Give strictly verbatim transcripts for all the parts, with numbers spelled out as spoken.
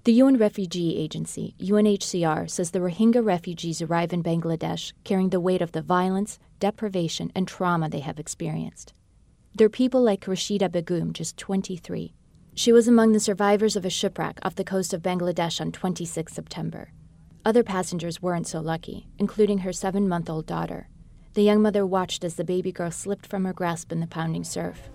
The U N Refugee Agency, U N H C R, says the Rohingya refugees arrive in Bangladesh carrying the weight of the violence, deprivation, and trauma they have experienced. They're people like Rashida Begum, just twenty-three. She was among the survivors of a shipwreck off the coast of Bangladesh on the twenty-sixth of September. Other passengers weren't so lucky, including her seven-month-old daughter. The young mother watched as the baby girl slipped from her grasp in the pounding surf.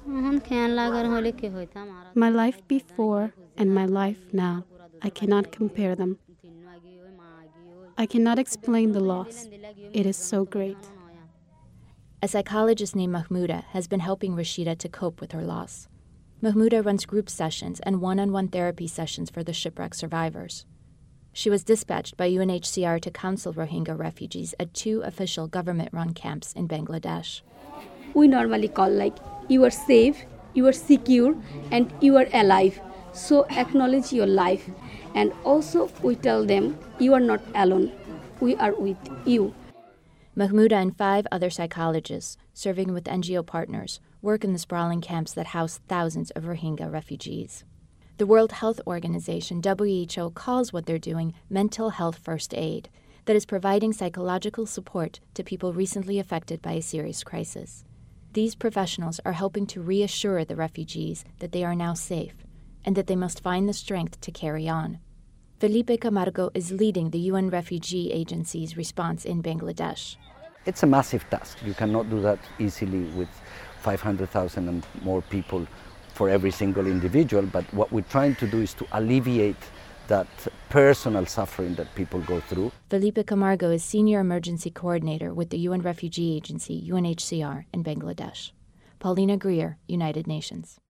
My life before and my life now, I cannot compare them. I cannot explain the loss. It is so great. A psychologist named Mahmouda has been helping Rashida to cope with her loss. Mahmouda runs group sessions and one-on-one therapy sessions for the shipwreck survivors. She was dispatched by U N H C R to counsel Rohingya refugees at two official government-run camps in Bangladesh. We normally call like, you are safe, you are secure, and you are alive. So acknowledge your life. And also we tell them, you are not alone. We are with you. Mahmouda and five other psychologists, serving with N G O partners, work in the sprawling camps that house thousands of Rohingya refugees. The World Health Organization, W H O, calls what they're doing mental health first aid, that is providing psychological support to people recently affected by a serious crisis. These professionals are helping to reassure the refugees that they are now safe and that they must find the strength to carry on. Felipe Camargo is leading the U N Refugee Agency's response in Bangladesh. It's a massive task. You cannot do that easily with five hundred thousand and more people for every single individual, but what we're trying to do is to alleviate that personal suffering that people go through. Felipe Camargo is Senior Emergency Coordinator with the U N Refugee Agency, U N H C R, in Bangladesh. Paulina Greer, United Nations.